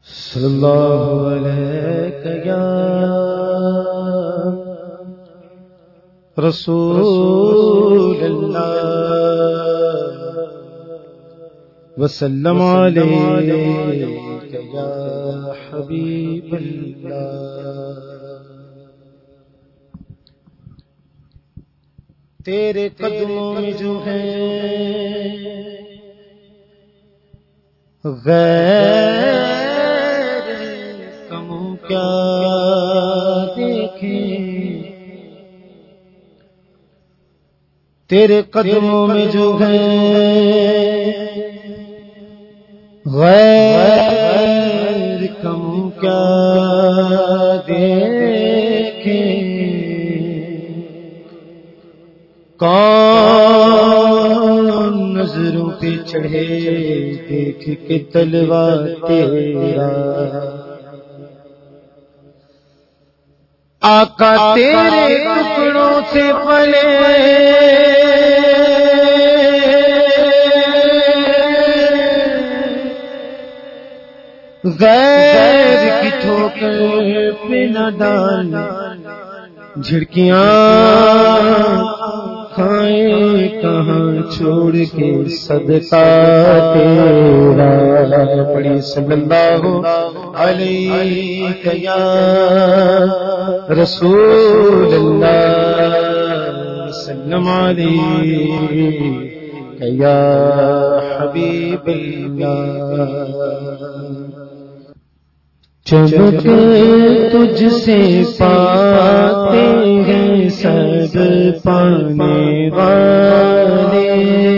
صلی اللہ علیہ یا رسول اللہ وسلم علیہ یا حبیب اللہ۔ تیرے قدموں میں جو ہے غیر کموں کیا دیکھیں، تیرے قدموں میں جو ہے غیر کموں کیا دیکھیں، کون نظروں پہ چڑھے دیکھ کے تلوا تیرا، آقا تیرے ٹکڑوں سے پلے غیر کی ٹھوکر پہ نہ ڈال، جھڑکیاں کھائیں کہاں چھوڑ کے صدقہ تیرا، پڑھی صلی اللہ علیہ یا رسول اللہ وسلم علیہ یا حبیب اللہ۔ چمک تجھ سے پاتے ہیں سب پانے والے،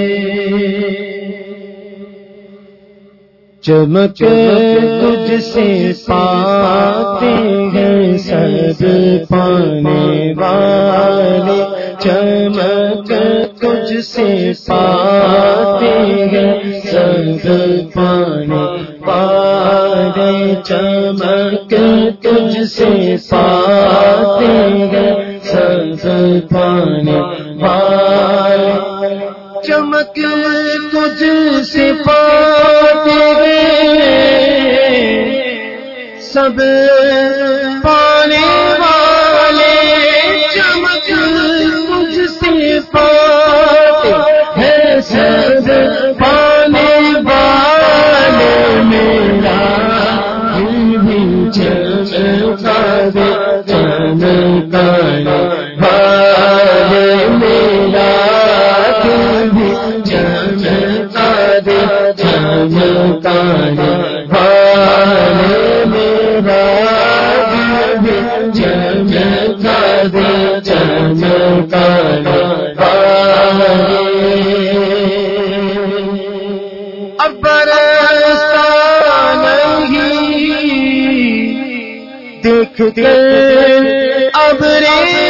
چمک تجھ سے پاتے ہیں سب پانے والے، چمک تجھ سے پاتے ہیں سب پانے والے، چمک تجھ سے پاتے ہیں سب پانے والے، چمک تجھ سے پاتے ہیں سب پانے والے، چمک تجھ سے پاتے ہیں سب پانے والے، میرا دل بھی چمکا دے چمکانے والے، میرا دل بھی چمکا دے چمکانے والے، میرا دل بھی چمکا دے چمکانے والے۔ اب برستا نہیں دیکھ کے ابر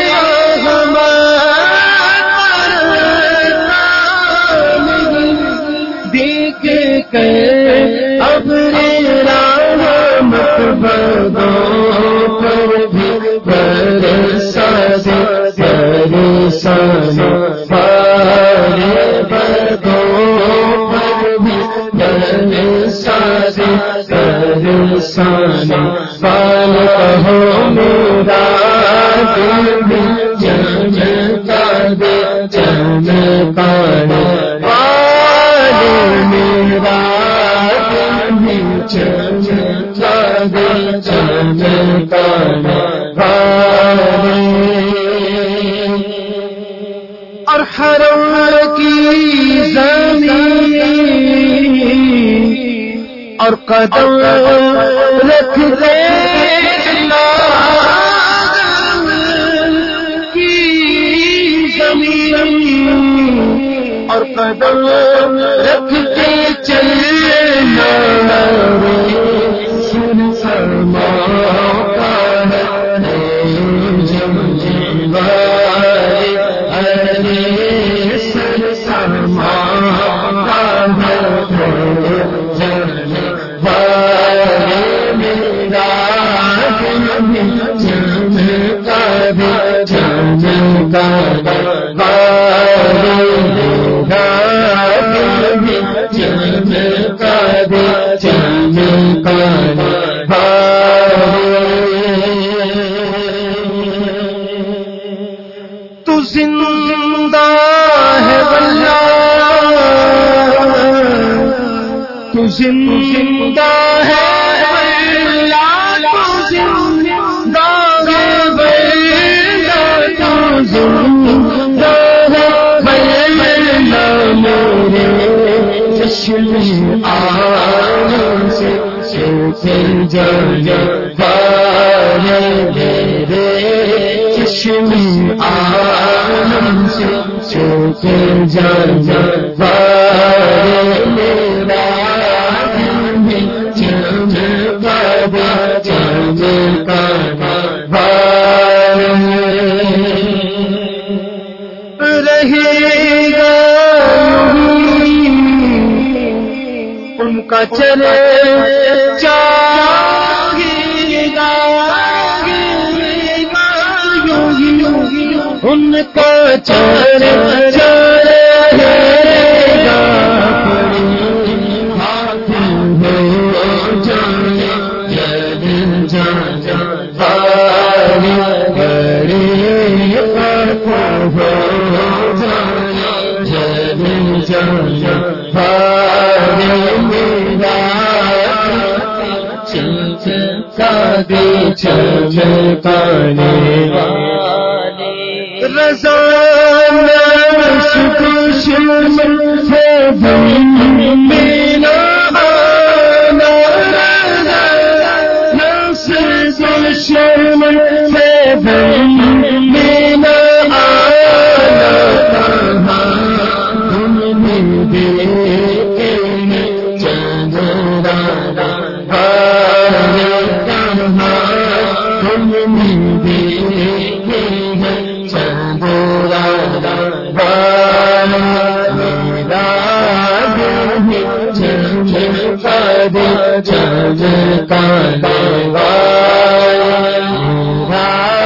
دیکھ کے ابر رحمت بدوں پر بھی برسا دے، برسانے والے بدوں پر بھی برسا دے، برسانے والے، کہو میرا دل بھی چمکا دے چمکانے والے، میرا دل بھی چمکا دے چمکانے والے۔ اور حرم کی زمین اور قدم رکھ دے کی زمین اور قدم رکھ کے چلنا سن فرما کا ہے جمجی والے، ارے سن فرما کا ہے جمجی والے، میرا دل بھی چمکا دے چمکانے والے، میرا دل بھی چمکا دے چمکانے زندہ ہے اللہ تو زندہ ہے بلا تو زندہ ہے بلا میرے چشم آنکھ سے جانے والے میرے چشم آنکھ سے جانے والے میرا چمکا رہے گا ان کا چلے ان کا چلے چمکانے رضا نفس دشمن سے میرا آنا نفس دشمن سے میرا آنا تم نے دیکھے چندرا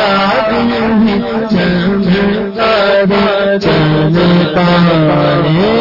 چمکانے